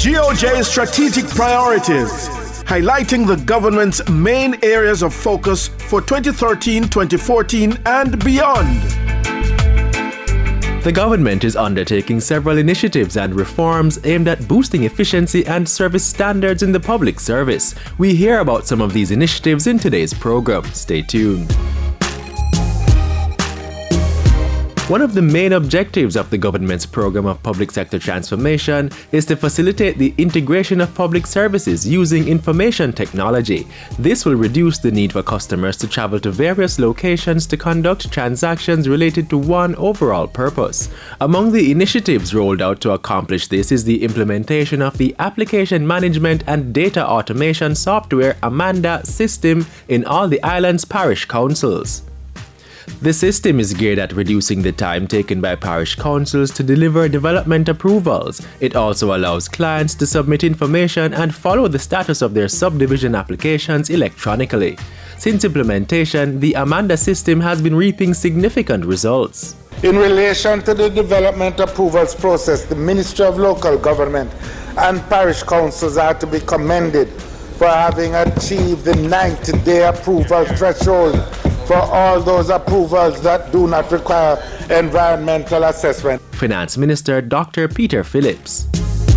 GOJ's strategic priorities, highlighting the government's main areas of focus for 2013-2014 and beyond. The government is undertaking several initiatives and reforms aimed at boosting efficiency and service standards in the public service. We hear about some of these initiatives in today's program. Stay tuned. One of the main objectives of the government's program of public sector transformation is to facilitate the integration of public services using information technology. This will reduce the need for customers to travel to various locations to conduct transactions related to one overall purpose. Among the initiatives rolled out to accomplish this is the implementation of the Application Management and Data Automation Software Amanda system in all the island's parish councils. The system is geared at reducing the time taken by parish councils to deliver development approvals. It also allows clients to submit information and follow the status of their subdivision applications electronically. Since implementation, the Amanda system has been reaping significant results. In relation to the development approvals process, the Ministry of Local Government and parish councils are to be commended for having achieved the 90-day approval threshold for all those approvals that do not require environmental assessment. Finance Minister Dr. Peter Phillips.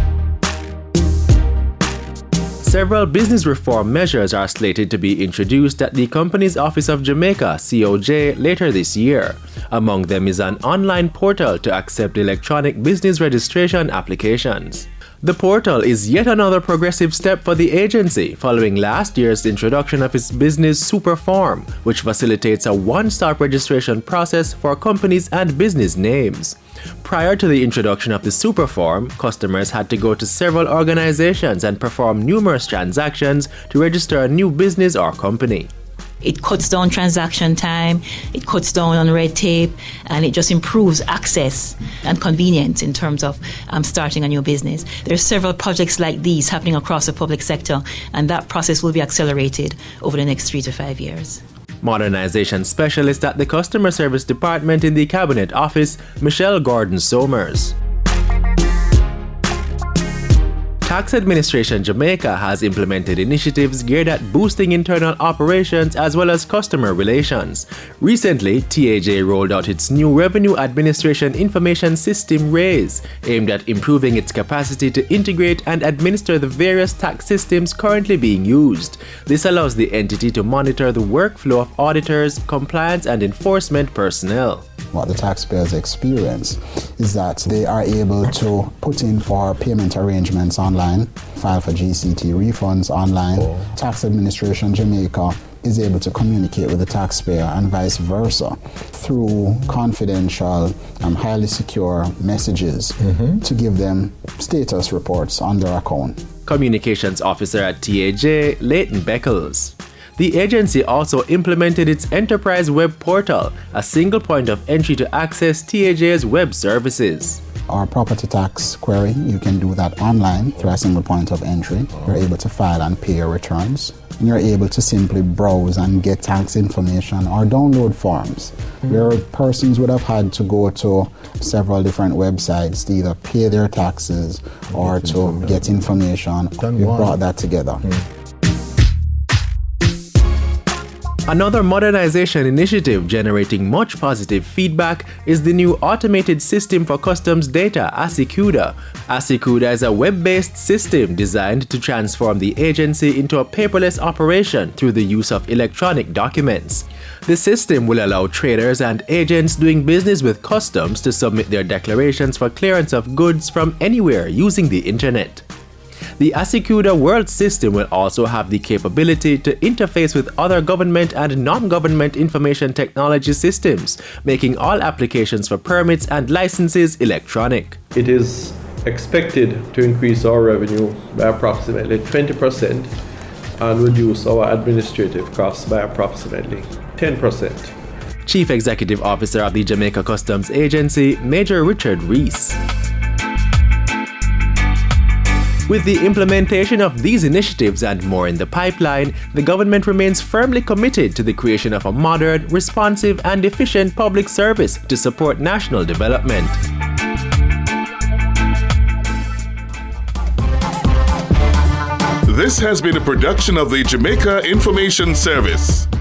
Several business reform measures are slated to be introduced at the Companies Office of Jamaica, COJ, later this year. Among them is an online portal to accept electronic business registration applications. The portal is yet another progressive step for the agency following last year's introduction of its business super form, which facilitates a one-stop registration process for companies and business names. Prior to the introduction of the super form, customers had to go to several organizations and perform numerous transactions to register a new business or company. It cuts down transaction time, it cuts down on red tape, and it just improves access and convenience in terms of starting a new business. There are several projects like these happening across the public sector, and that process will be accelerated over the next 3 to 5 years. Modernization Specialist at the Customer Service Department in the Cabinet Office, Michelle Gordon-Somers. Tax Administration Jamaica has implemented initiatives geared at boosting internal operations as well as customer relations. Recently, TAJ rolled out its new Revenue Administration Information System RAISE, aimed at improving its capacity to integrate and administer the various tax systems currently being used. This allows the entity to monitor the workflow of auditors, compliance and enforcement personnel. What the taxpayers experience is that they are able to put in for payment arrangements online, file for GCT refunds online. Tax Administration Jamaica is able to communicate with the taxpayer and vice versa through confidential, highly secure messages to give them status reports on their account. Communications Officer at TAJ, Leighton Beckles. The agency also implemented its Enterprise Web Portal, a single point of entry to access TAJ's web services. Our property tax query, you can do that online through a single point of entry. You're able to file and pay your returns. And you're able to simply browse and get tax information or download forms. Where persons would have had to go to several different websites to either pay their taxes or to get information. We brought that together. Another modernization initiative generating much positive feedback is the new Automated System for Customs Data, ASICUDA. ASICUDA is a web-based system designed to transform the agency into a paperless operation through the use of electronic documents. The system will allow traders and agents doing business with customs to submit their declarations for clearance of goods from anywhere using the internet. The ASICUDA World System will also have the capability to interface with other government and non-government information technology systems, making all applications for permits and licenses electronic. It is expected to increase our revenue by approximately 20% and reduce our administrative costs by approximately 10%. Chief Executive Officer of the Jamaica Customs Agency, Major Richard Reese. With the implementation of these initiatives and more in the pipeline, the government remains firmly committed to the creation of a modern, responsive and efficient public service to support national development. This has been a production of the Jamaica Information Service.